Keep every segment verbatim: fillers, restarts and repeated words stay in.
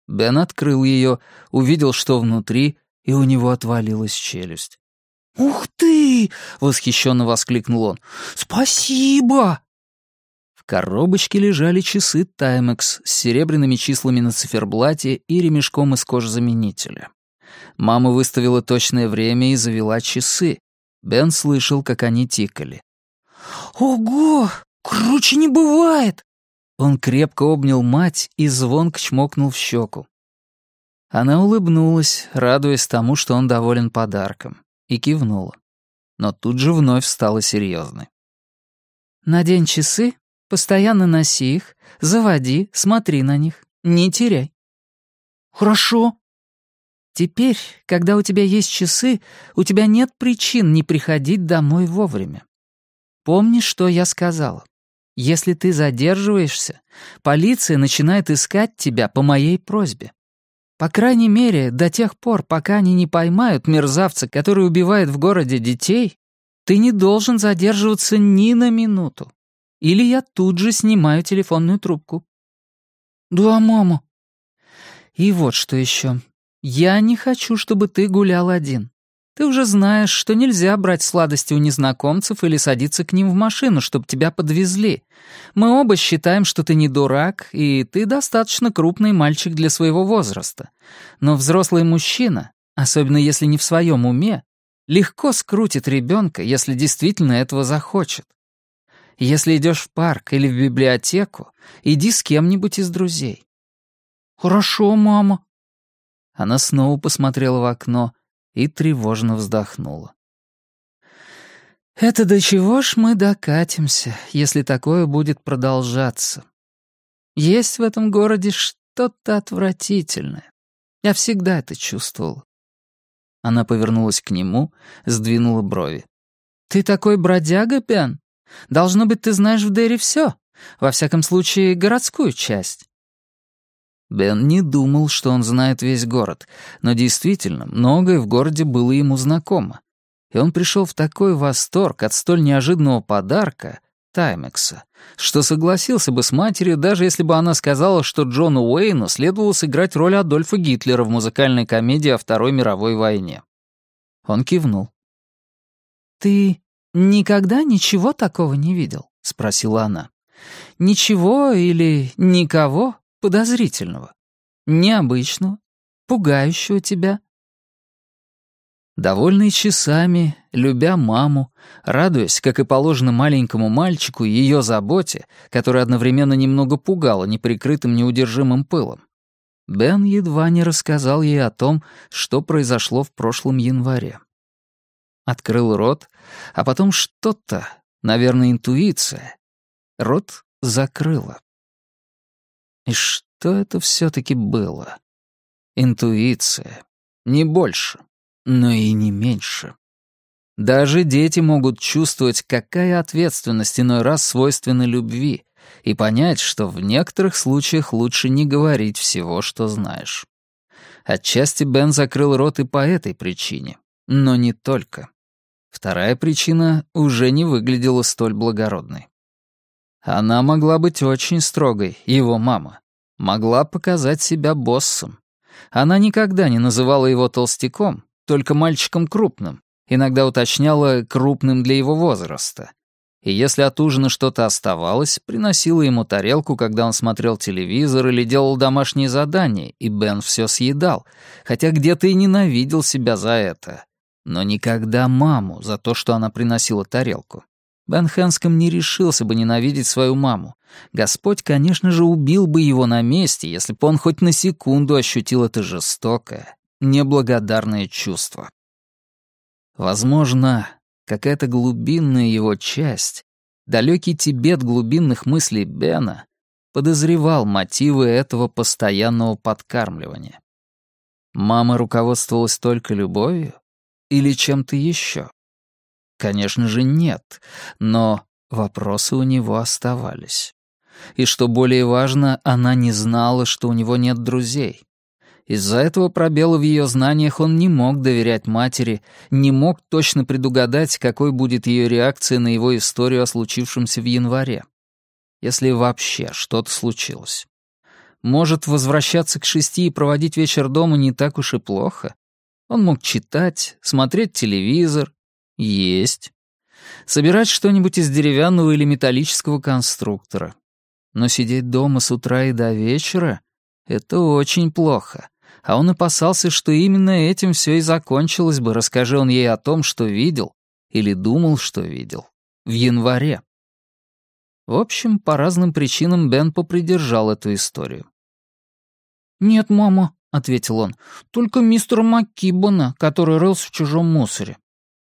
Бен открыл ее, увидел, что внутри, и у него отвалилась челюсть. «Ух ты!» — восхищенно воскликнул он. «Спасибо!» В коробочке лежали часы Таймекс с серебряными числами на циферблате и ремешком из кожзаменителя. Мама выставила точное время и завела часы. Бен слышал, как они тикали. «Ого! Круче не бывает!» Он крепко обнял мать и звонко чмокнул в щеку. Она улыбнулась, радуясь тому, что он доволен подарком, и кивнула. Но тут же вновь стала серьезной. «Надень часы, постоянно носи их, заводи, смотри на них, не теряй». «Хорошо». «Теперь, когда у тебя есть часы, у тебя нет причин не приходить домой вовремя. Помни, что я сказала. Если ты задерживаешься, полиция начинает искать тебя по моей просьбе. По крайней мере, до тех пор, пока они не поймают мерзавца, который убивает в городе детей, ты не должен задерживаться ни на минуту. Или я тут же снимаю телефонную трубку». «Да, мама». «И вот что еще. Я не хочу, чтобы ты гулял один. Ты уже знаешь, что нельзя брать сладости у незнакомцев или садиться к ним в машину, чтобы тебя подвезли. Мы оба считаем, что ты не дурак, и ты достаточно крупный мальчик для своего возраста. Но взрослый мужчина, особенно если не в своем уме, легко скрутит ребенка, если действительно этого захочет. Если идешь в парк или в библиотеку, иди с кем-нибудь из друзей». «Хорошо, мама». Она снова посмотрела в окно и тревожно вздохнула. «Это до чего ж мы докатимся, если такое будет продолжаться? Есть в этом городе что-то отвратительное. Я всегда это чувствовала». Она повернулась к нему, сдвинула брови. «Ты такой бродяга, Бен? Должно быть, ты знаешь в Дерри все. Во всяком случае, городскую часть». Бен не думал, что он знает весь город, но действительно, многое в городе было ему знакомо. И он пришел в такой восторг от столь неожиданного подарка, Таймекса, что согласился бы с матерью, даже если бы она сказала, что Джону Уэйну следовало сыграть роль Адольфа Гитлера в музыкальной комедии о Второй мировой войне. Он кивнул. «Ты никогда ничего такого не видел?» — спросила она. «Ничего или никого подозрительного, необычного, пугающего тебя?» Довольный часами, любя маму, радуясь, как и положено маленькому мальчику, ее заботе, которая одновременно немного пугала неприкрытым неудержимым пылом, Бен едва не рассказал ей о том, что произошло в прошлом январе. Открыл рот, а потом что-то, наверное, интуиция, рот закрыла. И что это все-таки было? Интуиция. Не больше, но и не меньше. Даже дети могут чувствовать, какая ответственность иной раз свойственна любви, и понять, что в некоторых случаях лучше не говорить всего, что знаешь. Отчасти Бен закрыл рот и по этой причине, но не только. Вторая причина уже не выглядела столь благородной. Она могла быть очень строгой, его мама. Могла показать себя боссом. Она никогда не называла его толстяком, только мальчиком крупным, иногда уточняла «крупным для его возраста». И если от ужина что-то оставалось, приносила ему тарелку, когда он смотрел телевизор или делал домашние задания, и Бен все съедал, хотя где-то и ненавидел себя за это. Но никогда маму за то, что она приносила тарелку. Бен Хэнском не решился бы ненавидеть свою маму. Господь, конечно же, убил бы его на месте, если бы он хоть на секунду ощутил это жестокое, неблагодарное чувство. Возможно, какая-то глубинная его часть, далекий Тибет глубинных мыслей Бена, подозревал мотивы этого постоянного подкармливания. Мама руководствовалась только любовью или чем-то еще? Конечно же, нет, но вопросы у него оставались. И что более важно, она не знала, что у него нет друзей. Из-за этого пробела в ее знаниях он не мог доверять матери, не мог точно предугадать, какой будет ее реакция на его историю о случившемся в январе. Если вообще что-то случилось. Может, возвращаться к шести и проводить вечер дома не так уж и плохо? Он мог читать, смотреть телевизор, есть, собирать что-нибудь из деревянного или металлического конструктора. Но сидеть дома с утра и до вечера — это очень плохо. А он опасался, что именно этим все и закончилось бы, расскажи он ей о том, что видел, или думал, что видел, в январе. В общем, по разным причинам Бен попридержал эту историю. «Нет, мама», — ответил он, — «только мистера МакКиббона, который рылся в чужом мусоре».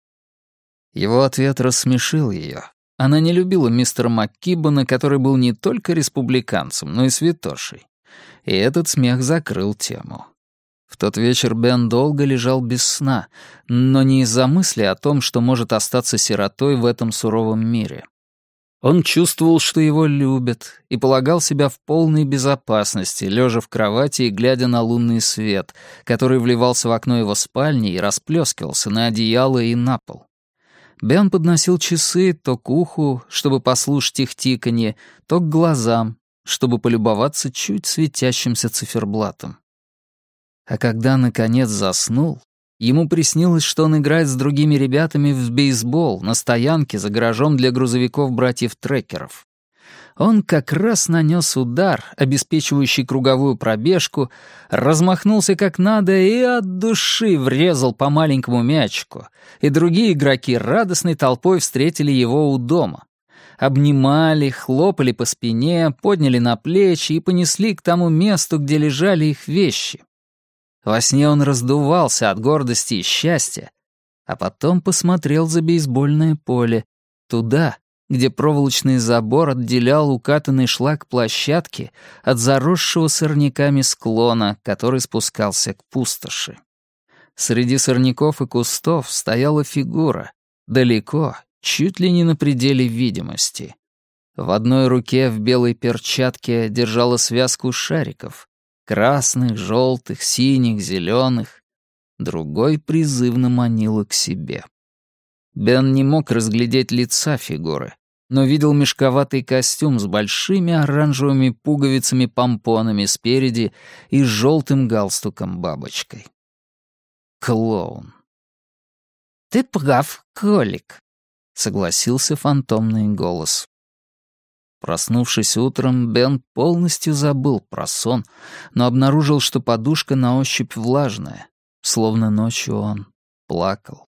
Его ответ рассмешил ее. Она не любила мистера МакКиббона, который был не только республиканцем, но и святошей. И этот смех закрыл тему. В тот вечер Бен долго лежал без сна, но не из-за мысли о том, что может остаться сиротой в этом суровом мире. Он чувствовал, что его любят, и полагал себя в полной безопасности, лежа в кровати и глядя на лунный свет, который вливался в окно его спальни и расплескивался на одеяло и на пол. Бен подносил часы то к уху, чтобы послушать их тиканье, то к глазам, чтобы полюбоваться чуть светящимся циферблатом. А когда, наконец, заснул, ему приснилось, что он играет с другими ребятами в бейсбол на стоянке за гаражом для грузовиков братьев-трекеров. Он как раз нанес удар, обеспечивающий круговую пробежку, размахнулся как надо и от души врезал по маленькому мячику, и другие игроки радостной толпой встретили его у дома. Обнимали, хлопали по спине, подняли на плечи и понесли к тому месту, где лежали их вещи. Во сне он раздувался от гордости и счастья, а потом посмотрел за бейсбольное поле, туда, где проволочный забор отделял укатанный шлак площадки от заросшего сорняками склона, который спускался к пустоши. Среди сорняков и кустов стояла фигура, далеко, чуть ли не на пределе видимости. В одной руке в белой перчатке держала связку шариков, красных, желтых, синих, зеленых. Другой призывно манила к себе. Бен не мог разглядеть лица фигуры, но видел мешковатый костюм с большими оранжевыми пуговицами-помпонами спереди и с желтым галстуком-бабочкой. Клоун. «Ты прав, кролик», — согласился фантомный голос. Проснувшись утром, Бен полностью забыл про сон, но обнаружил, что подушка на ощупь влажная, словно ночью он плакал.